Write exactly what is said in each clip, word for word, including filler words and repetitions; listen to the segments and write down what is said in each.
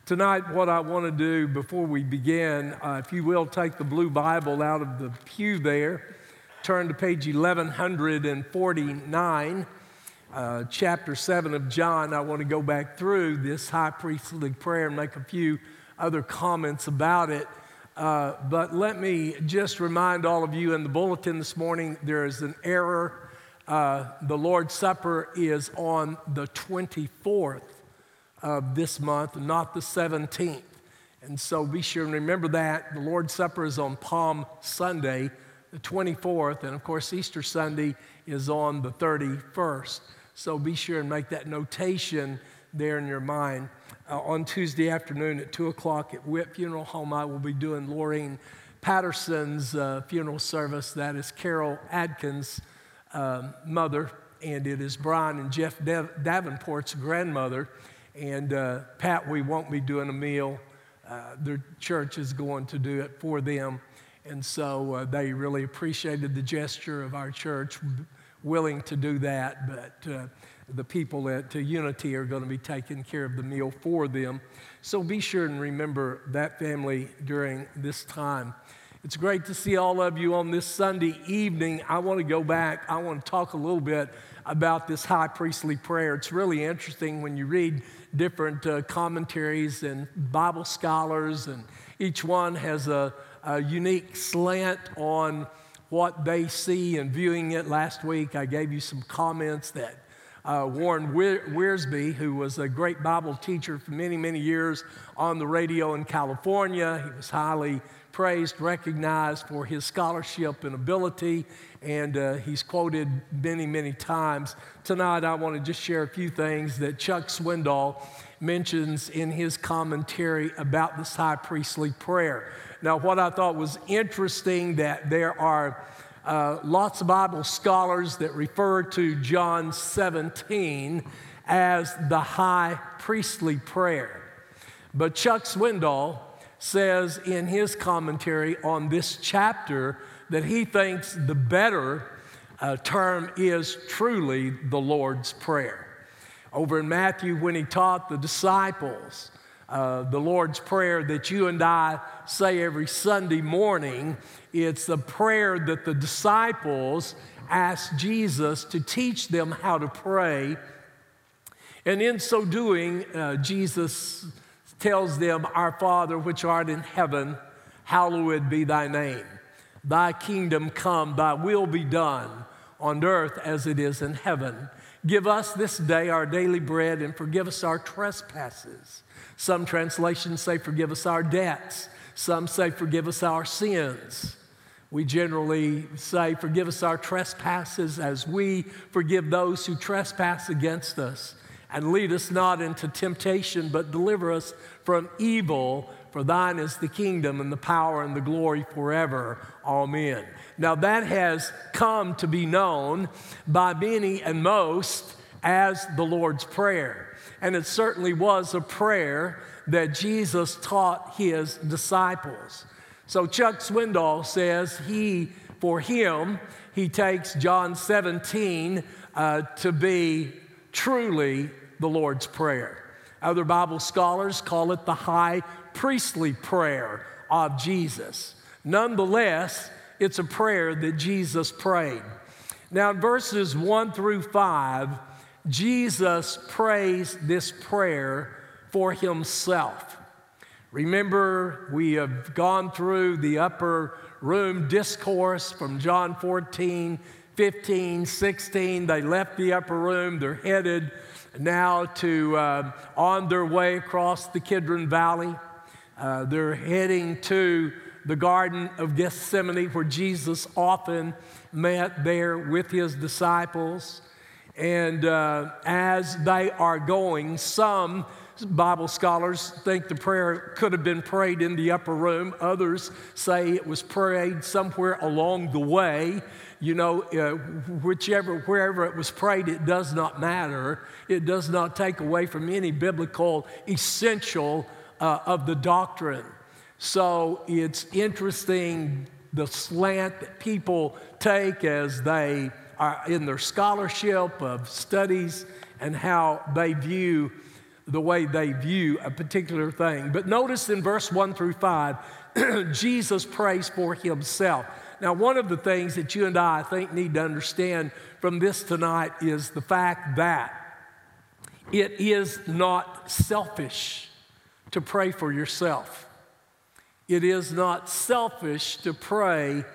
Tonight, what I want to do before we begin, uh, if you will, take the blue Bible out of the pew there, turn to page eleven forty-nine, uh, chapter seven of John. I want to go back through this high priestly prayer and make a few other comments about it. Uh, but let me just remind all of you in the bulletin this morning, there is an error. Uh, the Lord's Supper is on the twenty-fourth of this month, not the seventeenth. And so be sure and remember that. The Lord's Supper is on Palm Sunday, the twenty-fourth, and of course Easter Sunday is on the thirty-first. So be sure and make that notation there in your mind. Uh, on Tuesday afternoon at two o'clock at Whit Funeral Home, I will be doing Laureen Patterson's uh, funeral service. That is Carol Adkins' uh, mother, and it is Brian and Jeff Dav- Davenport's grandmother. And uh, Pat, we won't be doing a meal. Uh, the church is going to do it for them. And so uh, they really appreciated the gesture of our church, willing to do that. But uh, the people at uh, Unity are going to be taking care of the meal for them. So be sure and remember that family during this time. It's great to see all of you on this Sunday evening. I want to go back. I want to talk a little bit about this high priestly prayer. It's really interesting when you read different uh, commentaries and Bible scholars, and each one has a, a unique slant on what they see and viewing it. Last week, I gave you some comments that uh, Warren Wiersbe, who was a great Bible teacher for many, many years on the radio in California, he was highly praised, recognized for his scholarship and ability, and uh, he's quoted many, many times. Tonight, I want to just share a few things that Chuck Swindoll mentions in his commentary about this high priestly prayer. Now, what I thought was interesting, that there are uh, lots of Bible scholars that refer to John seventeen as the high priestly prayer. But Chuck Swindoll says in his commentary on this chapter that he thinks the better uh, term is truly the Lord's Prayer. Over in Matthew, when he taught the disciples uh, the Lord's Prayer that you and I say every Sunday morning, it's the prayer that the disciples asked Jesus to teach them how to pray. And in so doing, uh, Jesus tells them, "Our Father, which art in heaven, hallowed be thy name. Thy kingdom come, thy will be done on earth as it is in heaven. Give us this day our daily bread, and forgive us our trespasses." Some translations say, "Forgive us our debts." Some say, "Forgive us our sins." We generally say, "Forgive us our trespasses as we forgive those who trespass against us. And lead us not into temptation, but deliver us from evil. For thine is the kingdom and the power and the glory forever. Amen." Now that has come to be known by many and most as the Lord's Prayer. And it certainly was a prayer that Jesus taught his disciples. So Chuck Swindoll says he, for him, he takes John seventeen uh, to be truly the Lord's Prayer. Other Bible scholars call it the high priestly prayer of Jesus. Nonetheless, it's a prayer that Jesus prayed. Now, in verses one through five, Jesus prays this prayer for himself. Remember, we have gone through the upper room discourse from John fourteen, fifteen, sixteen. They left the upper room. They're headed now to uh, on their way across the Kidron Valley. Uh, they're heading to the Garden of Gethsemane, where Jesus often met there with his disciples. And uh, as they are going, some Bible scholars think the prayer could have been prayed in the upper room. Others say it was prayed somewhere along the way. You know, uh, whichever, wherever it was prayed, it does not matter. It does not take away from any biblical essential uh, of the doctrine. So it's interesting the slant that people take as they are in their scholarship of studies and how they view the way they view a particular thing. But notice in verse one through five, Jesus prays for himself. Now, one of the things that you and I, I think, need to understand from this tonight is the fact that it is not selfish to pray for yourself. It is not selfish to pray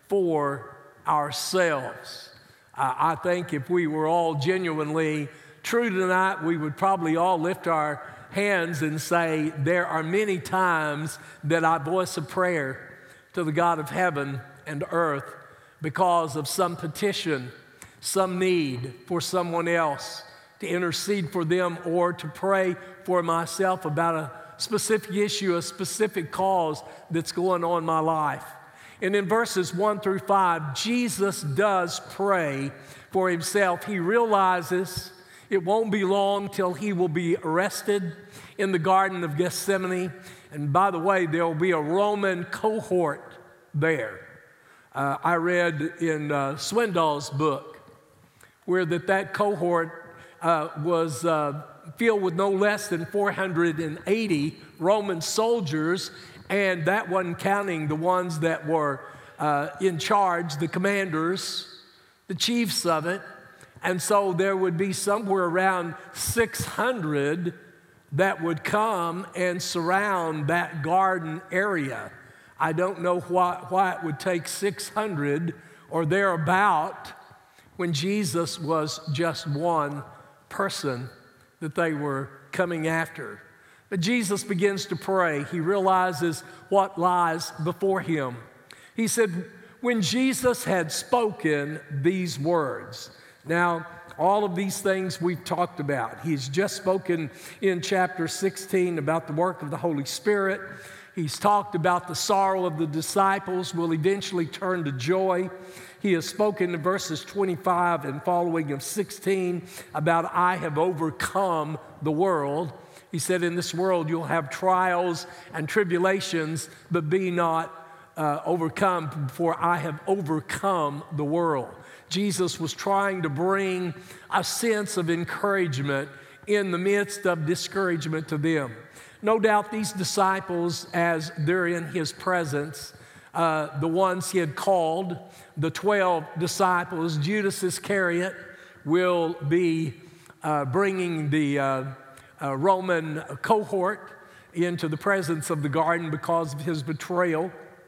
for ourselves. Uh, I think if we were all genuinely true tonight, we would probably all lift our hands and say, there are many times that I voice a prayer to the God of heaven and earth because of some petition, some need for someone else, to intercede for them or to pray for myself about a specific issue, a specific cause that's going on in my life. And in verses one through five, Jesus does pray for himself. He realizes it won't be long till he will be arrested in the Garden of Gethsemane. And by the way, there will be a Roman cohort there. Uh, I read in uh, Swindoll's book where that, that cohort uh, was uh, filled with no less than four hundred eighty Roman soldiers, and that wasn't counting the ones that were uh, in charge, the commanders, the chiefs of it. And so there would be somewhere around six hundred that would come and surround that garden area. I don't know why, why it would take six hundred or thereabout when Jesus was just one person that they were coming after. But Jesus begins to pray. He realizes what lies before him. He said, when Jesus had spoken these words. Now, all of these things we've talked about. He's just spoken in chapter sixteen about the work of the Holy Spirit. He's talked about the sorrow of the disciples will eventually turn to joy. He has spoken in verses twenty-five and following of sixteen about I have overcome the world. He said, in this world you'll have trials and tribulations, but be not uh, overcome, for I have overcome the world. Jesus was trying to bring a sense of encouragement in the midst of discouragement to them. No doubt these disciples, as they're in his presence, uh, the ones he had called, the twelve disciples, Judas Iscariot will be uh, bringing the uh, uh, Roman cohort into the presence of the garden because of his betrayal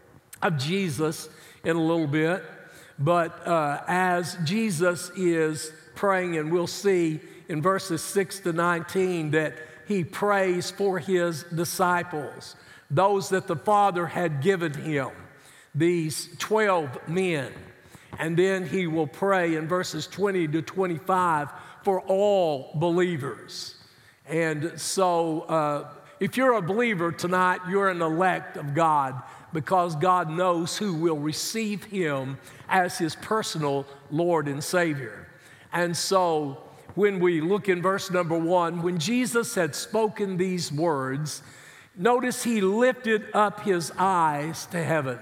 of Jesus in a little bit. But uh, as Jesus is praying, and we'll see in verses six to nineteen that he prays for his disciples, those that the Father had given him, these twelve men. And then he will pray in verses twenty to twenty-five for all believers. And so uh, if you're a believer tonight, you're an elect of God, because God knows who will receive him as his personal Lord and Savior. And so when we look in verse number one, when Jesus had spoken these words, notice he lifted up his eyes to heaven.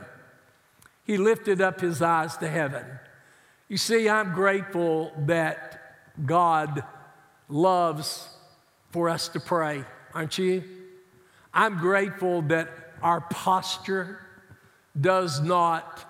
He lifted up his eyes to heaven. You see, I'm grateful that God loves for us to pray, aren't you? I'm grateful that our posture does not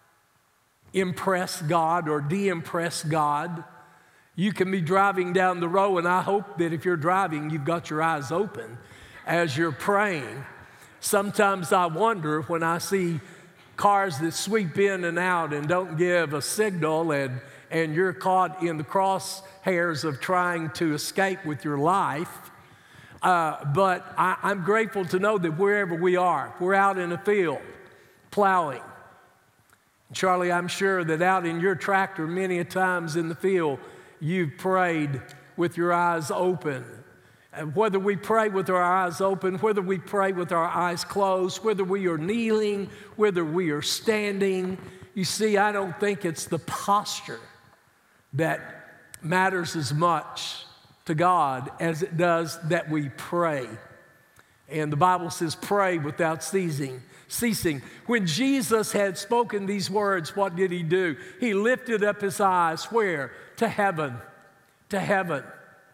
impress God or de-impress God. You can be driving down the road, and I hope that if you're driving, you've got your eyes open as you're praying. Sometimes I wonder when I see cars that sweep in and out and don't give a signal, and, and you're caught in the crosshairs of trying to escape with your life. Uh, but I, I'm grateful to know that wherever we are, we're out in a field plowing. Charlie, I'm sure that out in your tractor, many a times in the field, you've prayed with your eyes open. And whether we pray with our eyes open, whether we pray with our eyes closed, whether we are kneeling, whether we are standing, you see, I don't think it's the posture that matters as much to God as it does that we pray. And the Bible says, pray without ceasing. Ceasing. When Jesus had spoken these words, what did he do? He lifted up his eyes where? To heaven. To heaven.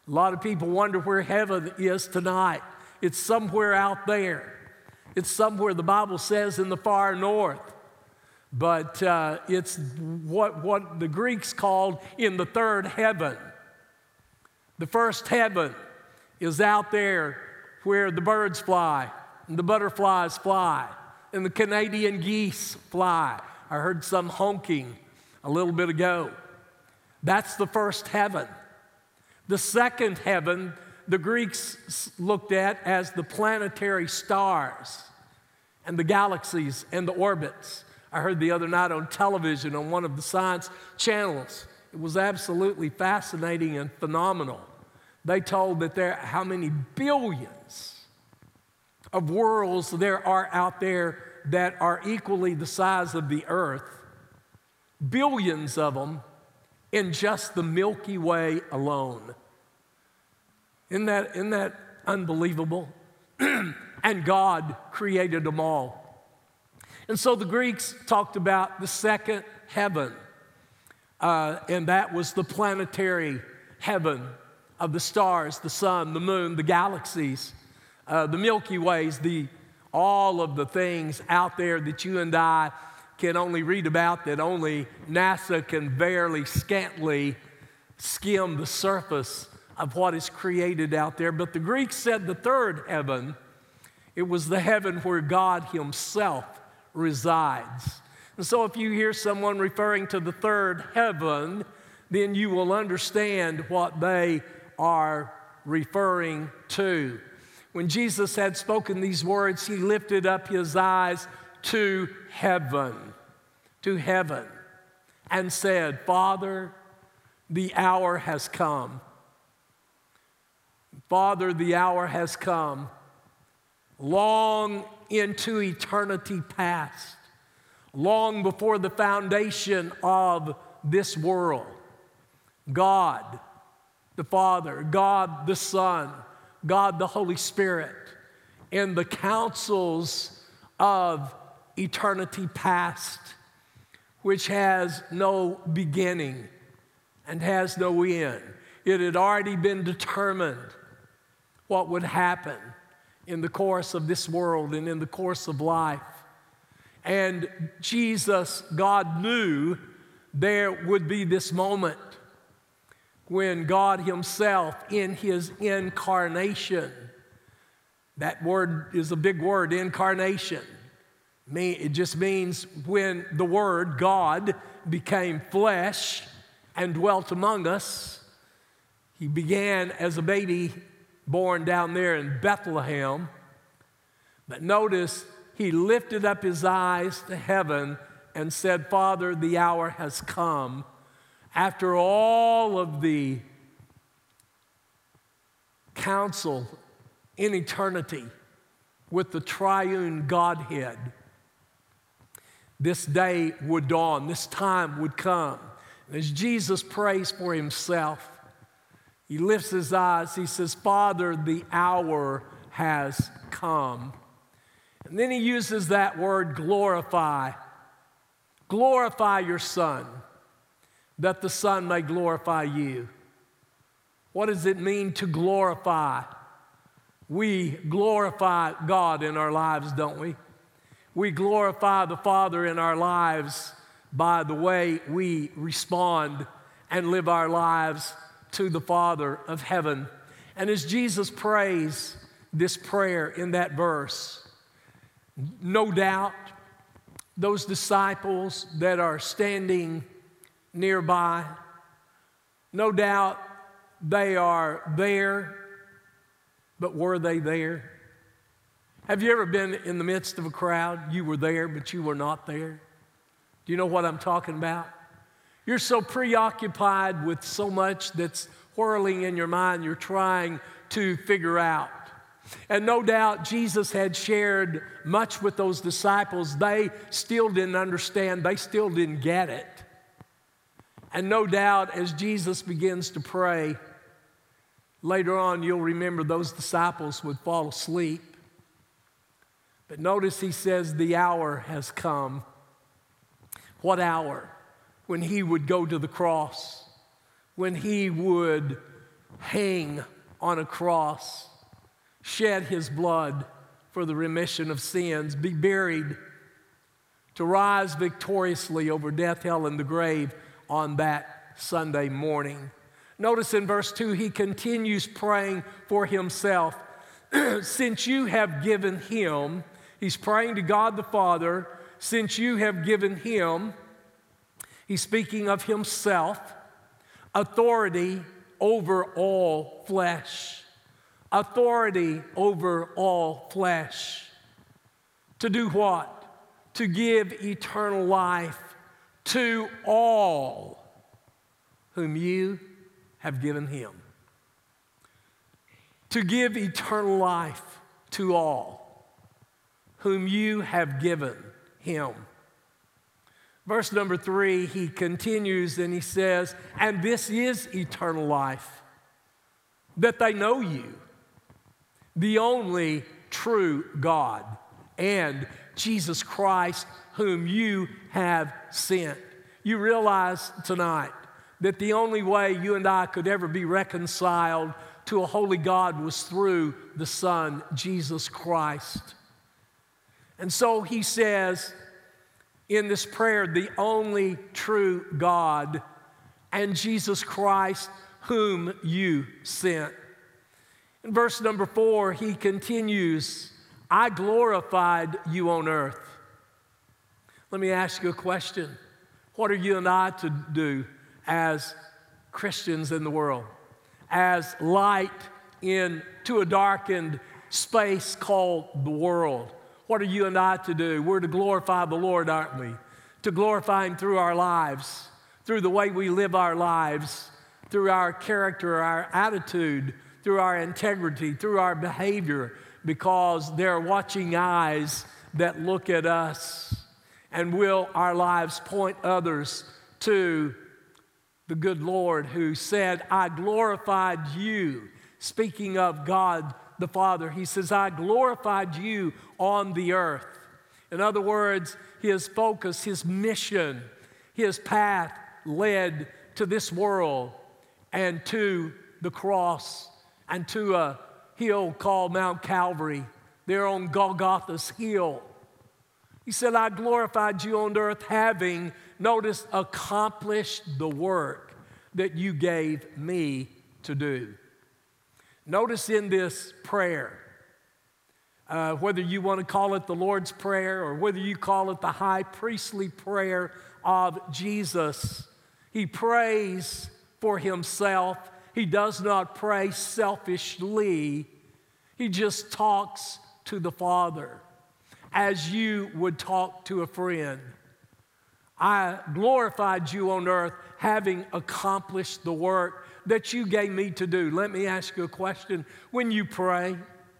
A lot of people wonder where heaven is tonight. It's somewhere out there. It's somewhere, the Bible says, in the far north. But uh, it's what, what the Greeks called in the third heaven. The first heaven is out there where the birds fly, and the butterflies fly, and the Canadian geese fly. I heard some honking a little bit ago. That's the first heaven. The second heaven, the Greeks looked at as the planetary stars and the galaxies and the orbits. I heard the other night on television on one of the science channels. It was absolutely fascinating and phenomenal. They told that there how many billions of worlds there are out there that are equally the size of the earth. Billions of them in just the Milky Way alone. Isn't that, isn't that unbelievable? And God created them all. And so the Greeks talked about the second heaven, uh, and that was the planetary heaven of the stars, the sun, the moon, the galaxies, uh, the Milky Ways, the, all of the things out there that you and I can only read about, that only NASA can barely, scantily skim the surface of what is created out there. But the Greeks said the third heaven, it was the heaven where God Himself resides. And so if you hear someone referring to the third heaven, then you will understand what they are referring to. When Jesus had spoken these words, He lifted up His eyes to heaven, to heaven, and said, Father, the hour has come. Father, the hour has come. Long into eternity past, long before the foundation of this world, God the Father, God the Son, God the Holy Spirit, in the councils of eternity past, which has no beginning and has no end. It had already been determined what would happen in the course of this world and in the course of life. And Jesus, God knew there would be this moment when God Himself, in His incarnation, that word is a big word, incarnation. It just means when the Word, God, became flesh and dwelt among us. He began as a baby born down there in Bethlehem. But notice, He lifted up His eyes to heaven and said, Father, the hour has come. After all of the counsel in eternity with the triune Godhead, this day would dawn, this time would come. And as Jesus prays for Himself, He lifts His eyes, He says, Father, the hour has come. And then He uses that word, glorify. Glorify your Son, that the Son may glorify you. What does it mean to glorify? We glorify God in our lives, don't we? We glorify the Father in our lives by the way we respond and live our lives to the Father of heaven. And as Jesus prays this prayer in that verse, no doubt those disciples that are standing nearby, no doubt they are there, but were they there? Have you ever been in the midst of a crowd? You were there, but you were not there. Do you know what I'm talking about? You're so preoccupied with so much that's whirling in your mind, you're trying to figure out. And no doubt Jesus had shared much with those disciples. They still didn't understand. They still didn't get it. And no doubt as Jesus begins to pray, later on you'll remember those disciples would fall asleep. But notice He says the hour has come. What hour? When He would go to the cross, when He would hang on a cross, shed his blood for the remission of sins, be buried, to rise victoriously over death, hell, and the grave on that Sunday morning. Notice in verse two, he continues praying for himself. Since you have given him, he's praying to God the Father, since you have given him, he's speaking of himself, authority over all flesh. Authority over all flesh. To do what? To give eternal life to all whom you have given him. To give eternal life to all whom you have given him. Verse number three, he continues and he says, and this is eternal life, that they know you, the only true God, and Jesus Christ, whom you have sent. You realize tonight that the only way you and I could ever be reconciled to a holy God was through the Son, Jesus Christ. And so he says in this prayer, the only true God and Jesus Christ, whom you sent. In verse number four, he continues, I glorified you on earth. Let me ask you a question. What are you and I to do as Christians in the world? As light into a darkened space called the world. What are you and I to do? We're to glorify the Lord, aren't we? To glorify him through our lives, through the way we live our lives, through our character, our attitude, through our integrity, through our behavior, because there are watching eyes that look at us. And will our lives point others to the good Lord who said, I glorified you. Speaking of God the Father, he says, I glorified you on the earth. In other words, his focus, his mission, his path led to this world and to the cross and to a hill called Mount Calvary, there on Golgotha's hill. He said, I glorified you on earth, having, notice, accomplished the work that you gave me to do. Notice in this prayer, uh, whether you want to call it the Lord's Prayer or whether you call it the high priestly prayer of Jesus, he prays for himself. He does not pray selfishly. He just talks to the Father as you would talk to a friend. I glorified you on earth, having accomplished the work that you gave me to do. Let me ask you a question. When you pray,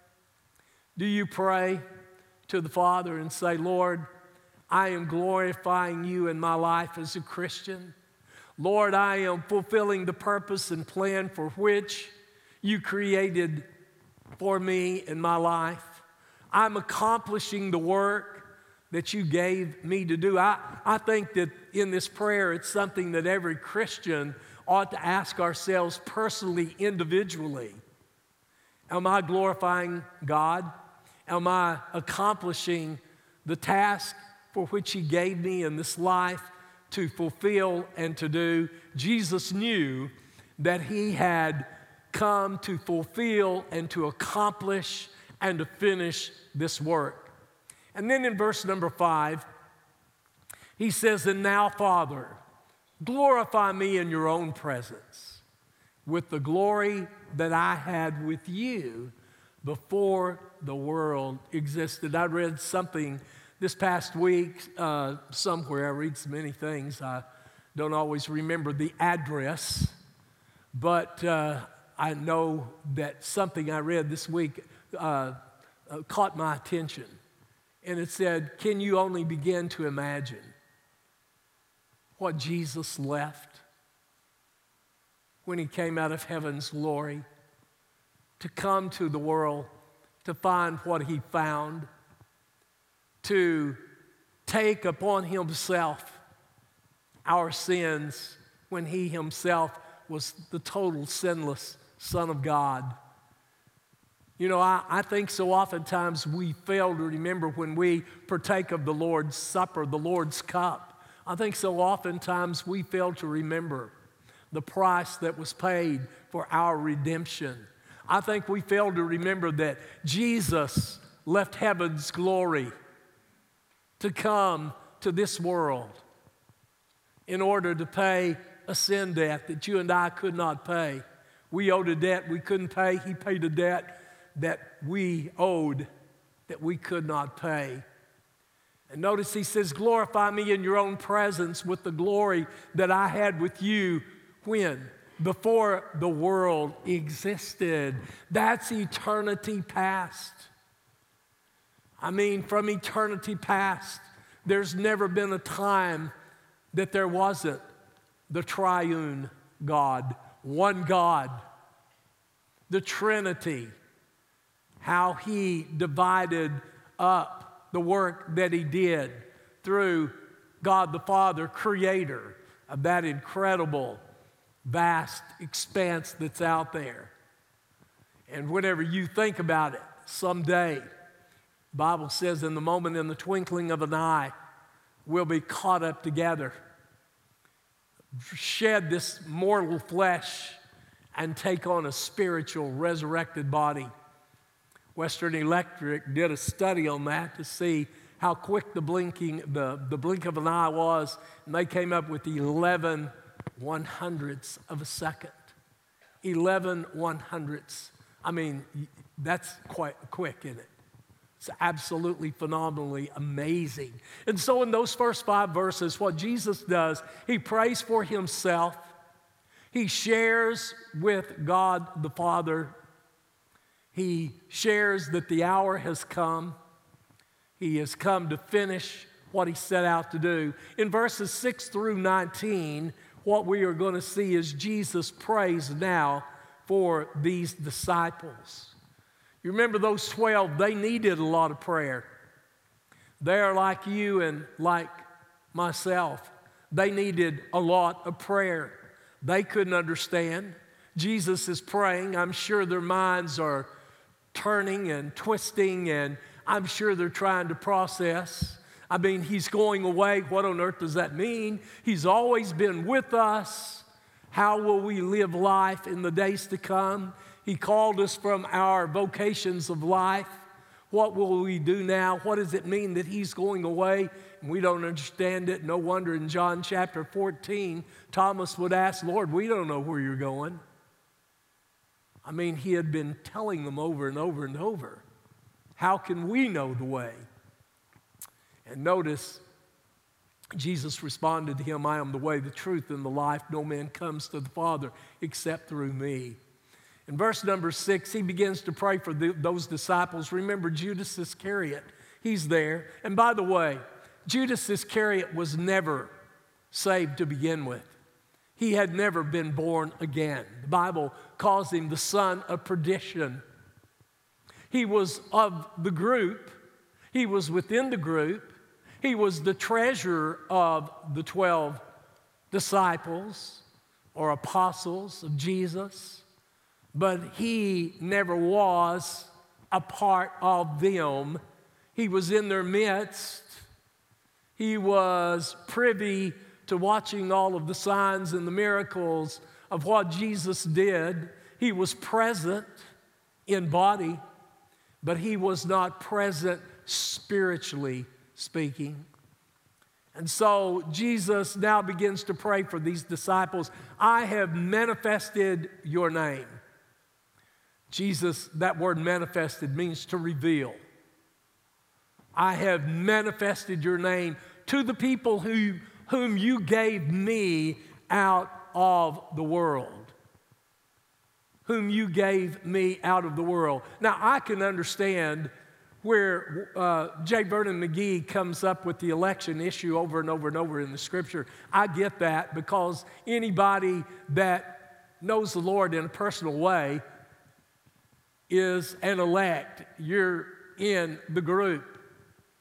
do you pray to the Father and say, Lord, I am glorifying you in my life as a Christian. Lord, I am fulfilling the purpose and plan for which you created for me in my life. I'm accomplishing the work that you gave me to do. I, I think that in this prayer, it's something that every Christian ought to ask ourselves personally, individually. Am I glorifying God? Am I accomplishing the task for which he gave me in this life to fulfill and to do? Jesus knew that he had come to fulfill and to accomplish and to finish this work. And then in verse number five, he says, and now, Father, glorify me in your own presence with the glory that I had with you before the world existed. I read something this past week uh, somewhere. I read so many things. I don't always remember the address, but uh, I know that something I read this week uh, uh, caught my attention. And it said, can you only begin to imagine what Jesus left when he came out of heaven's glory to come to the world to find what he found, to take upon himself our sins when he himself was the total sinless Son of God. You know, I, I think so oftentimes we fail to remember when we partake of the Lord's Supper, the Lord's cup. I think so oftentimes we fail to remember the price that was paid for our redemption. I think we fail to remember that Jesus left heaven's glory to come to this world in order to pay a sin debt that you and I could not pay. We owed a debt we couldn't pay. He paid a debt that we owed that we could not pay. And notice he says, glorify me in your own presence with the glory that I had with you when? Before the world existed. That's eternity past. I mean, from eternity past, there's never been a time that there wasn't the triune God, one God, the Trinity, how he divided up the work that he did through God the Father, creator of that incredible, vast expanse that's out there. And whenever you think about it, someday, the Bible says in the moment, in the twinkling of an eye, we'll be caught up together, shed this mortal flesh, and take on a spiritual resurrected body. Western Electric did a study on that to see how quick the blinking, the, the blink of an eye was, and they came up with eleven one hundredths of a second. eleven one hundredths. I mean, that's quite quick, isn't it? It's absolutely phenomenally amazing. And so in those first five verses, what Jesus does, he prays for himself. He shares with God the Father. He shares that the hour has come. He has come to finish what he set out to do. In verses six through nineteen, what we are going to see is Jesus prays now for these disciples. You remember those twelve, they needed a lot of prayer. They are like you and like myself. They needed a lot of prayer. They couldn't understand. Jesus is praying. I'm sure their minds are turning and twisting, and I'm sure they're trying to process. I mean, he's going away. What on earth does that mean? He's always been with us. How will we live life in the days to come? He called us from our vocations of life. What will we do now? What does it mean that he's going away? And we don't understand it. No wonder in John chapter fourteen, Thomas would ask, Lord, we don't know where you're going. I mean, he had been telling them over and over and over. How can we know the way? And notice, Jesus responded to him, I am the way, the truth, and the life. No man comes to the Father except through me. In verse number six, he begins to pray for the, those disciples. Remember Judas Iscariot. He's there. And by the way, Judas Iscariot was never saved to begin with. He had never been born again. The Bible calls him the son of perdition. He was of the group. He was within the group. He was the treasurer of the twelve disciples or apostles of Jesus, but he never was a part of them. He was in their midst. He was privy to watching all of the signs and the miracles of what Jesus did. He was present in body, but he was not present spiritually speaking. And so Jesus now begins to pray for these disciples. I have manifested your name. Jesus, that word manifested means to reveal. I have manifested your name to the people who, whom you gave me out of the world. Whom you gave me out of the world. Now, I can understand where uh, J. Vernon McGee comes up with the election issue over and over and over in the Scripture. I get that because anybody that knows the Lord in a personal way is an elect. You're in the group.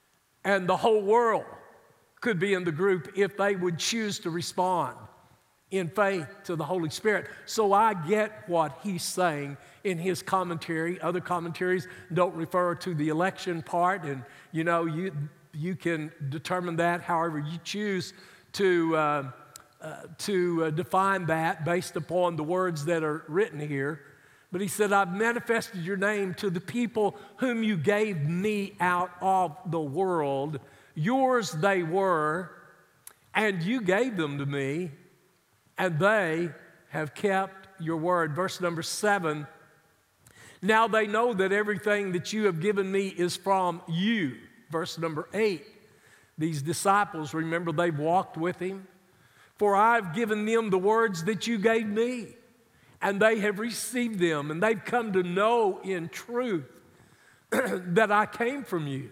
And the whole world could be in the group if they would choose to respond in faith to the Holy Spirit. So I get what he's saying in his commentary. Other commentaries don't refer to the election part, and you know, you, you can determine that however you choose to, uh, uh, to uh, define that based upon the words that are written here. But he said, I've manifested your name to the people whom you gave me out of the world. Yours they were, and you gave them to me, and they have kept your word. Verse number seven, now they know that everything that you have given me is from you. Verse number eight, these disciples, remember, they've walked with him. For I've given them the words that you gave me, and they have received them, and they've come to know in truth that I came from you.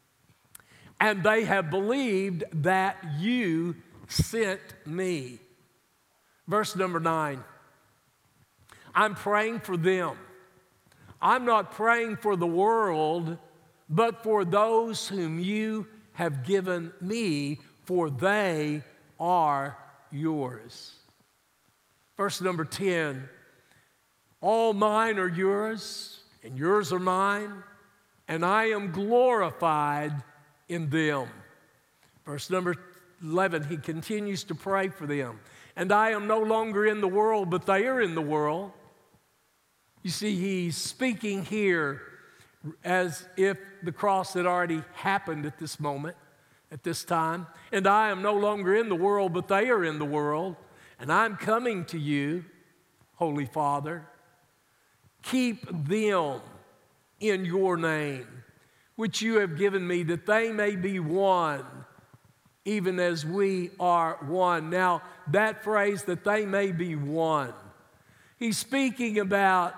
And they have believed that you sent me. Verse number nine, I'm praying for them. I'm not praying for the world, but for those whom you have given me, for they are yours. Verse number ten, all mine are yours, and yours are mine, and I am glorified in them. Verse number eleven, he continues to pray for them. And I am no longer in the world, but they are in the world. You see, he's speaking here as if the cross had already happened at this moment, at this time. And I am no longer in the world, but they are in the world. And I'm coming to you, Holy Father. Keep them in your name, which you have given me, that they may be one, even as we are one. Now, that phrase, that they may be one, he's speaking about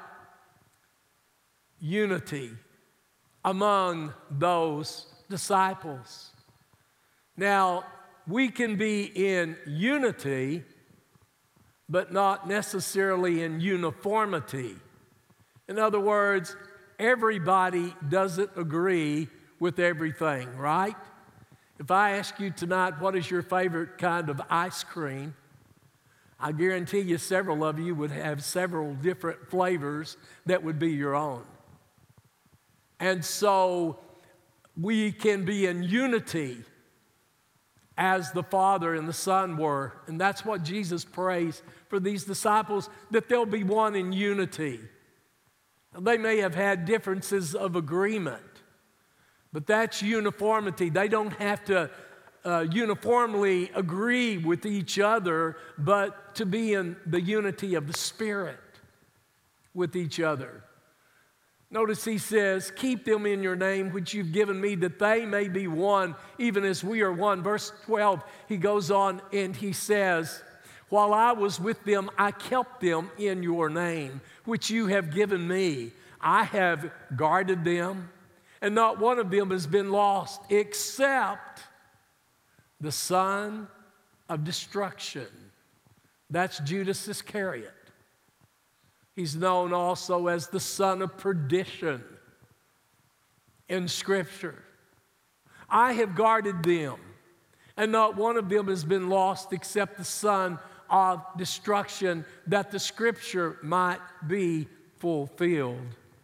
unity among those disciples. Now, we can be in unity, but not necessarily in uniformity. In other words, everybody doesn't agree with everything, right? If I ask you tonight, what is your favorite kind of ice cream? I guarantee you several of you would have several different flavors that would be your own. And so we can be in unity as the Father and the Son were. And that's what Jesus prays for these disciples, that they'll be one in unity. They may have had differences of agreement, but that's uniformity. They don't have to uh, uniformly agree with each other, but to be in the unity of the Spirit with each other. Notice he says, keep them in your name, which you've given me, that they may be one, even as we are one. Verse twelve, he goes on and he says, while I was with them, I kept them in your name, which you have given me. I have guarded them, and not one of them has been lost, except the son of destruction. That's Judas Iscariot. He's known also as the son of perdition in Scripture. I have guarded them, and not one of them has been lost except the son of destruction, that the Scripture might be fulfilled.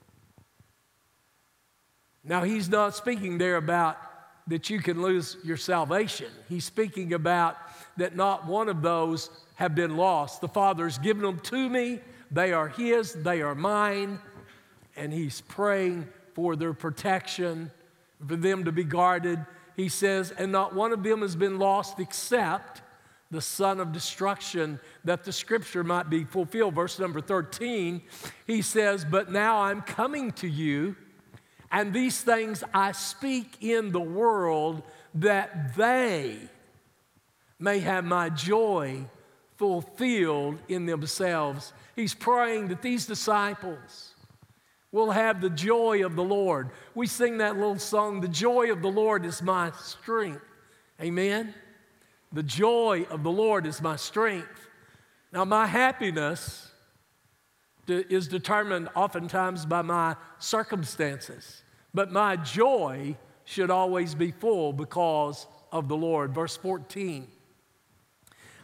Now, he's not speaking there about that you can lose your salvation. He's speaking about that not one of those have been lost. The Father's given them to me. They are his, they are mine, and he's praying for their protection, for them to be guarded. He says, and not one of them has been lost except the son of destruction, that the Scripture might be fulfilled. Verse number thirteen, he says, but now I'm coming to you, and these things I speak in the world, that they may have my joy fulfilled in themselves. He's praying that these disciples will have the joy of the Lord. We sing that little song, the joy of the Lord is my strength. Amen? The joy of the Lord is my strength. Now, my happiness is determined oftentimes by my circumstances, but my joy should always be full because of the Lord. Verse fourteen,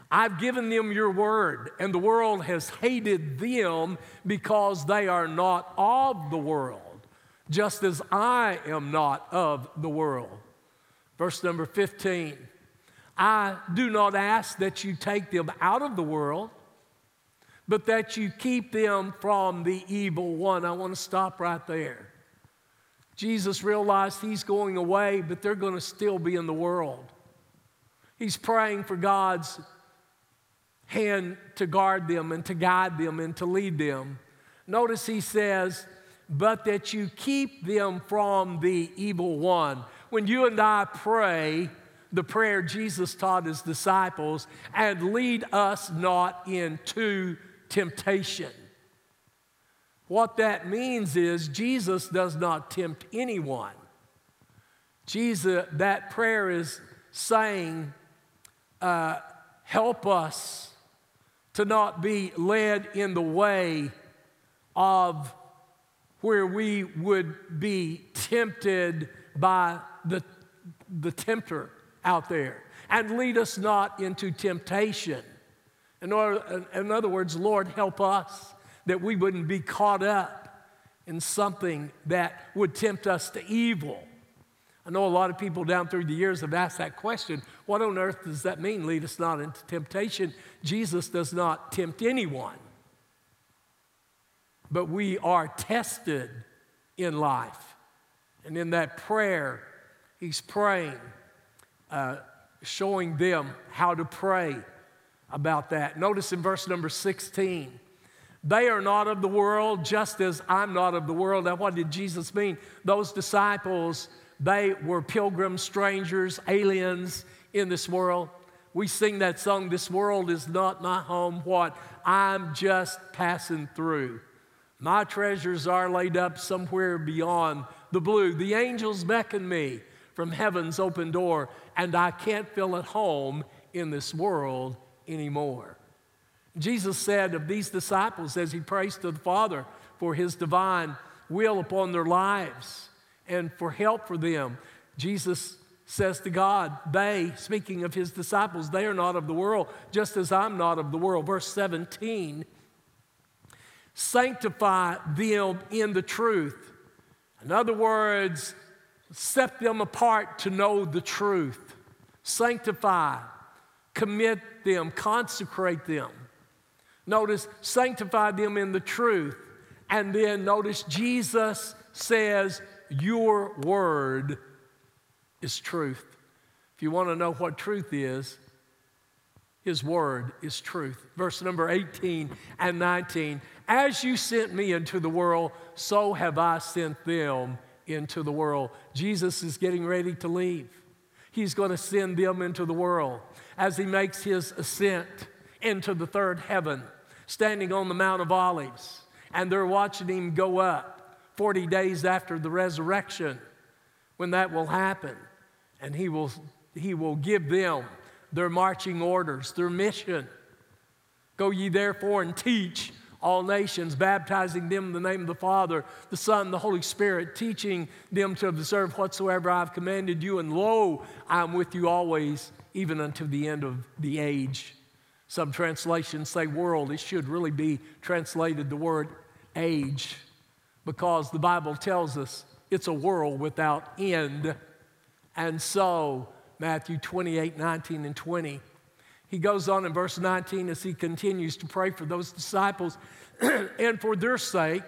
I've given them your word, and the world has hated them because they are not of the world, just as I am not of the world. Verse number fifteen, I do not ask that you take them out of the world, but that you keep them from the evil one. I want to stop right there. Jesus realized he's going away, but they're going to still be in the world. He's praying for God's hand to guard them and to guide them and to lead them. Notice he says, but that you keep them from the evil one. When you and I pray the prayer Jesus taught his disciples, and lead us not into temptation. What that means is Jesus does not tempt anyone. Jesus, that prayer is saying, uh, help us to not be led in the way of where we would be tempted by the, the tempter out there, and lead us not into temptation. In, order, in other words, Lord, help us that we wouldn't be caught up in something that would tempt us to evil. I know a lot of people down through the years have asked that question. What on earth does that mean, lead us not into temptation? Jesus does not tempt anyone. But we are tested in life. And in that prayer, he's praying, uh, showing them how to pray about that. Notice in verse number sixteen, they are not of the world, just as I'm not of the world. Now, what did Jesus mean? Those disciples, they were pilgrims, strangers, aliens in this world. We sing that song, this world is not my home. What? I'm just passing through. My treasures are laid up somewhere beyond the blue. The angels beckon me from heaven's open door, and I can't feel at home in this world anymore. Jesus said of these disciples as he prays to the Father for his divine will upon their lives and for help for them, Jesus says to God, they, speaking of his disciples, they are not of the world, just as I'm not of the world. Verse seventeen, sanctify them in the truth. In other words, set them apart to know the truth. Sanctify, commit them, consecrate them. Notice, sanctify them in the truth. And then notice Jesus says, your word is truth. If you want to know what truth is, his word is truth. Verse number eighteen and nineteen, as you sent me into the world, so have I sent them into the world. Jesus is getting ready to leave. He's going to send them into the world as he makes his ascent into the third heaven, standing on the Mount of Olives. And they're watching him go up forty days after the resurrection, when that will happen. And he will, he will give them their marching orders, their mission. Go ye therefore and teach all nations, baptizing them in the name of the Father, the Son, and the Holy Spirit, teaching them to observe whatsoever I've commanded you. And lo, I am with you always, even unto the end of the age. Some translations say world. It should really be translated the word age, because the Bible tells us it's a world without end. And so, Matthew twenty-eight, nineteen, and twenty, he goes on in verse nineteen as he continues to pray for those disciples. And for their sake,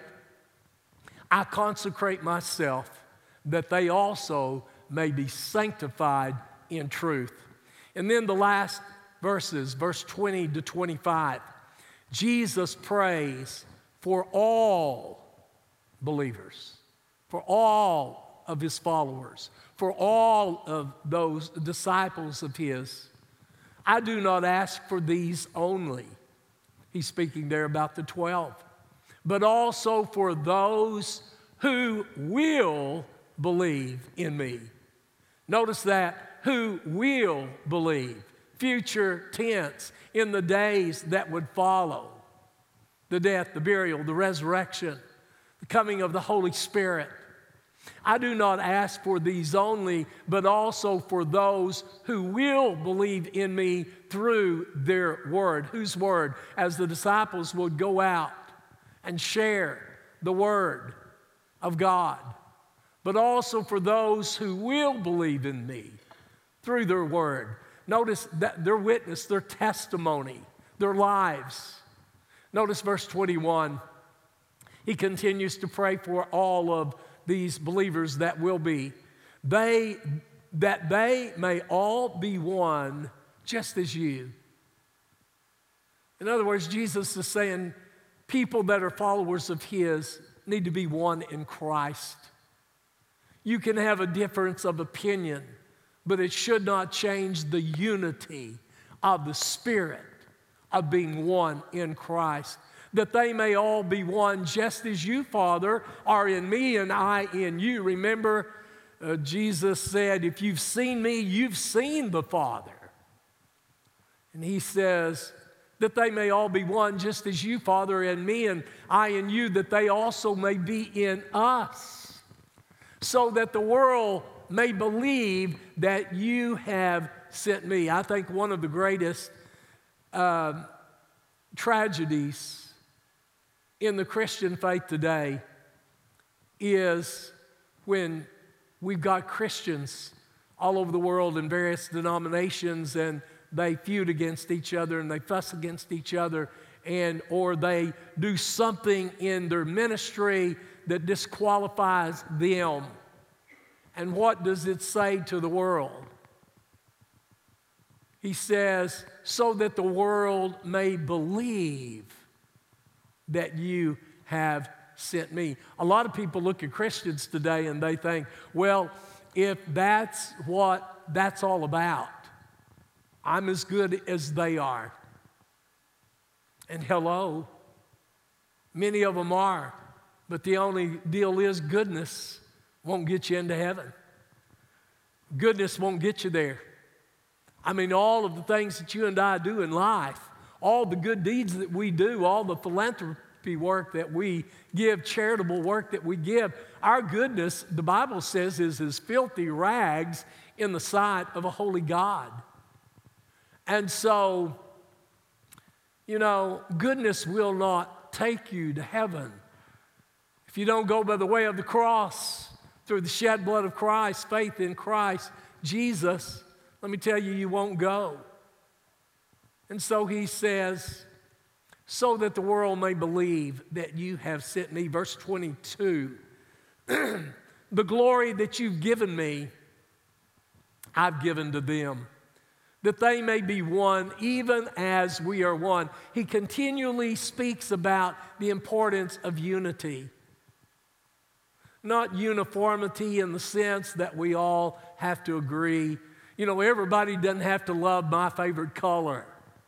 I consecrate myself, that they also may be sanctified in truth. And then the last verses, verse twenty to twenty-five, Jesus prays for all believers, for all of his followers, for all of those disciples of his. I do not ask for these only. He's speaking there about the twelve, but also for those who will believe in me. Notice that, who will believe. Future tense, in the days that would follow. The death, the burial, the resurrection, the coming of the Holy Spirit. I do not ask for these only, but also for those who will believe in me through their word. Whose word? As the disciples would go out and share the word of God, but also for those who will believe in me through their word. Notice that their witness, their testimony, their lives. Notice verse twenty-one. He continues to pray for all of these believers that will be. They, that they may all be one, just as you. In other words, Jesus is saying people that are followers of His need to be one in Christ. You can have a difference of opinion, but it should not change the unity of the Spirit of being one in Christ. That they may all be one, just as you, Father, are in me and I in you. Remember, uh, Jesus said, if you've seen me, you've seen the Father. And He says, that they may all be one, just as you, Father, in me and I in you, that they also may be in us, so that the world may believe that you have sent me. I think one of the greatest uh, tragedies in the Christian faith today is when we've got Christians all over the world in various denominations, and they feud against each other and they fuss against each other, and or they do something in their ministry that disqualifies them. And what does it say to the world? He says, so that the world may believe that you have sent me. A lot of people look at Christians today and they think, well, if that's what that's all about, I'm as good as they are. And hello, many of them are, but the only deal is goodness won't get you into heaven. Goodness won't get you there. I mean, all of the things that you and I do in life, all the good deeds that we do, all the philanthropy work that we give, charitable work that we give, our goodness, the Bible says, is as filthy rags in the sight of a holy God. And so, you know, goodness will not take you to heaven if you don't go by the way of the cross, through the shed blood of Christ, faith in Christ Jesus. Let me tell you, you won't go. And so he says, so that the world may believe that you have sent me. Verse twenty-two, the glory that you've given me, I've given to them, that they may be one, even as we are one. He continually speaks about the importance of unity. Not uniformity in the sense that we all have to agree. You know, everybody doesn't have to love my favorite color.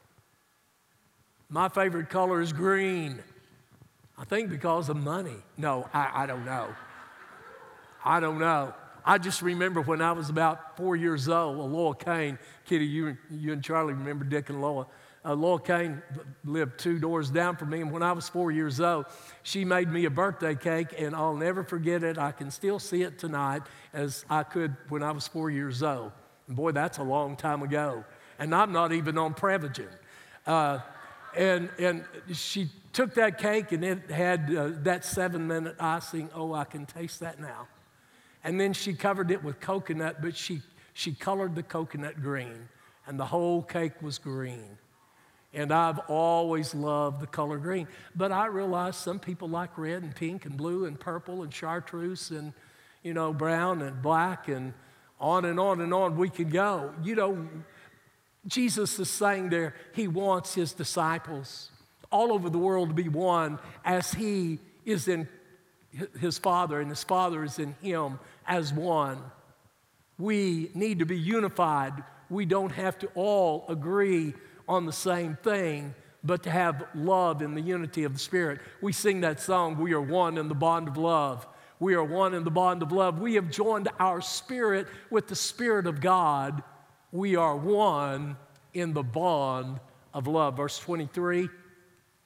My favorite color is green. I think because of money. No, I, I don't know. I don't know. I just remember when I was about four years old, Lola Kane, Kitty, you, you and Charlie remember Dick and Lola. Uh, Lola Kane lived two doors down from me, and when I was four years old, she made me a birthday cake, and I'll never forget it. I can still see it tonight as I could when I was four years old. And boy, that's a long time ago. And I'm not even on Prevagen. Uh, and, and she took that cake, and it had uh, that seven-minute icing. Oh, I can taste that now. And then she covered it with coconut, but she, she colored the coconut green, and the whole cake was green. And I've always loved the color green. But I realize some people like red and pink and blue and purple and chartreuse and, you know, brown and black and on and on and on we could go. You know, Jesus is saying there he wants his disciples all over the world to be one as he is in his Father and his Father is in him as one. We need to be unified. We don't have to all agree on the same thing, but to have love in the unity of the Spirit. We sing that song, we are one in the bond of love. We are one in the bond of love. We have joined our spirit with the Spirit of God. We are one in the bond of love. Verse twenty-three,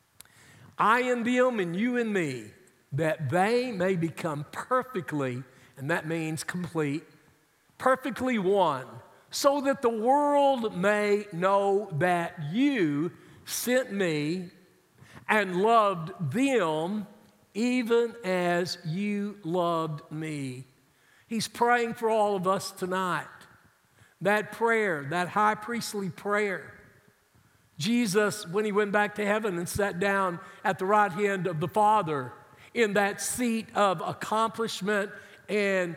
I in them and you in me, that they may become perfectly and that means complete, perfectly one, so that the world may know that you sent me and loved them even as you loved me. He's praying for all of us tonight. That prayer, that high priestly prayer. Jesus, when he went back to heaven and sat down at the right hand of the Father in that seat of accomplishment and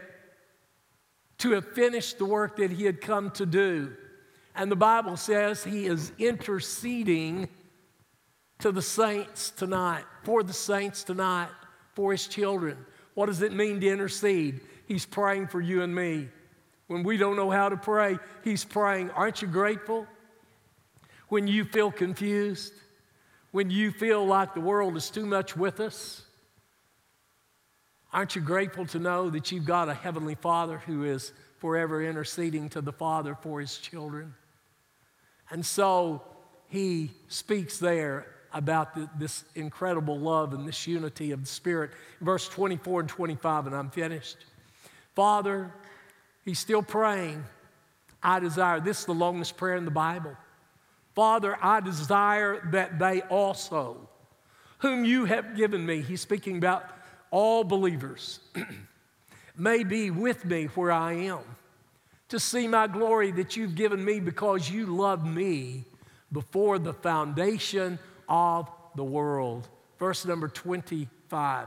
to have finished the work that he had come to do. And the Bible says he is interceding to the saints tonight, for the saints tonight, for his children. What does it mean to intercede? He's praying for you and me. When we don't know how to pray, he's praying. Aren't you grateful? When you feel confused, when you feel like the world is too much with us, aren't you grateful to know that you've got a heavenly Father who is forever interceding to the Father for his children? And so he speaks there about the, this incredible love and this unity of the Spirit. Verse twenty-four and twenty-five, and I'm finished. Father, he's still praying. I desire, this is the longest prayer in the Bible. Father, I desire that they also, whom you have given me, he's speaking about all believers, may be with me where I am, to see my glory that you've given me because you loved me before the foundation of the world. Verse number twenty-five.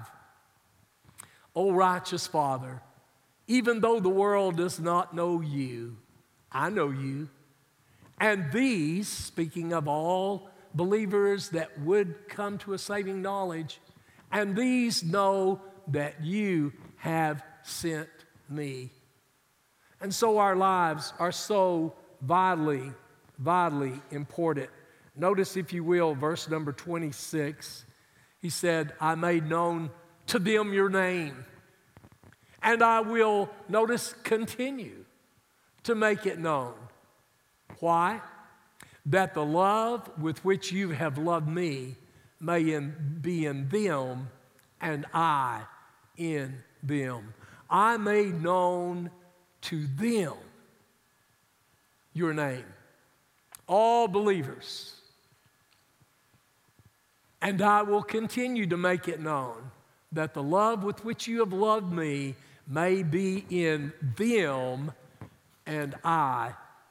O righteous Father, even though the world does not know you, I know you. And these, speaking of all believers that would come to a saving knowledge, and these know that you have sent me. And so our lives are so vitally, vitally important. Notice, if you will, verse number twenty-six. He said, I made known to them your name. And I will, notice, continue to make it known. Why? That the love with which you have loved me may in, be in them and I in them. I made known to them your name. All believers. And I will continue to make it known that the love with which you have loved me may be in them and I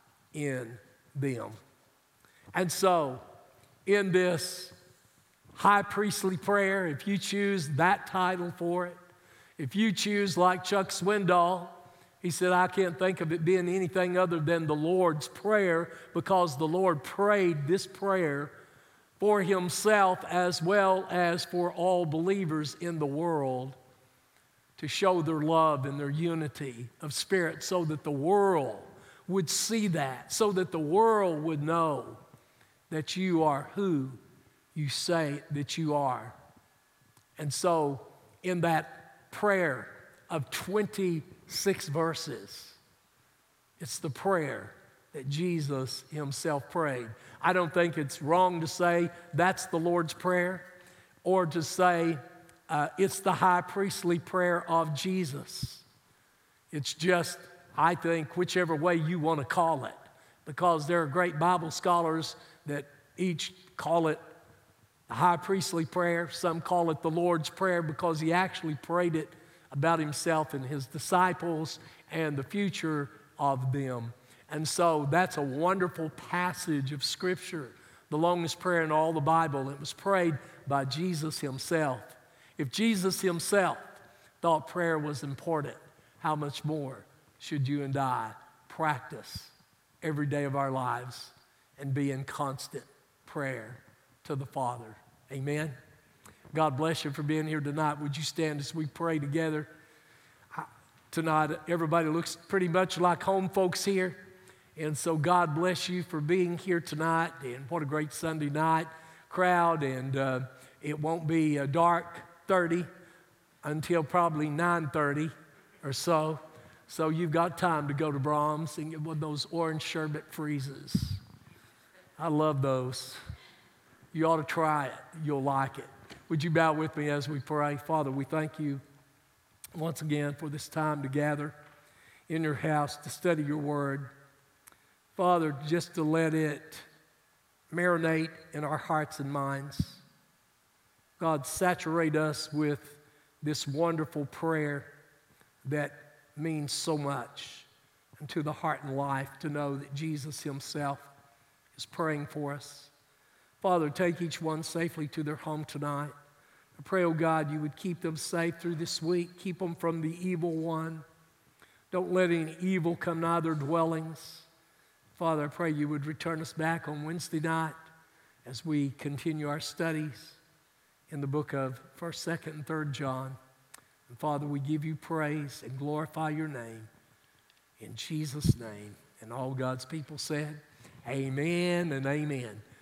in them. And so, in this high priestly prayer, if you choose that title for it, if you choose like Chuck Swindoll, he said, I can't think of it being anything other than the Lord's Prayer, because the Lord prayed this prayer for himself as well as for all believers in the world to show their love and their unity of spirit, so that the world would see that, so that the world would know that you are who you say that you are. And so in that prayer of twenty-six verses, it's the prayer that Jesus himself prayed. I don't think it's wrong to say that's the Lord's Prayer, or to say uh, it's the high priestly prayer of Jesus. It's just, I think, whichever way you want to call it, because there are great Bible scholars that each call it the high priestly prayer. Some call it the Lord's Prayer because he actually prayed it about himself and his disciples and the future of them. And so that's a wonderful passage of Scripture, the longest prayer in all the Bible. It was prayed by Jesus himself. If Jesus himself thought prayer was important, how much more should you and I practice every day of our lives and be in constant prayer to the Father? Amen. God bless you for being here tonight. Would you stand as we pray together? Tonight, everybody looks pretty much like home folks here. And so God bless you for being here tonight. And what a great Sunday night crowd. And uh, it won't be uh, dark thirty until probably nine thirty or so. So you've got time to go to Brahms and get one of those orange sherbet freezes. I love those. You ought to try it. You'll like it. Would you bow with me as we pray? Father, we thank you once again for this time to gather in your house to study your word. Father, just to let it marinate in our hearts and minds. God, saturate us with this wonderful prayer that means so much and to the heart and life to know that Jesus himself is praying for us. Father, take each one safely to their home tonight. I pray, oh God, you would keep them safe through this week. Keep them from the evil one. Don't let any evil come nigh their dwellings. Father, I pray you would return us back on Wednesday night as we continue our studies in the book of first, second, and third John. And Father, we give you praise and glorify your name in Jesus' name. And all God's people said, amen and amen.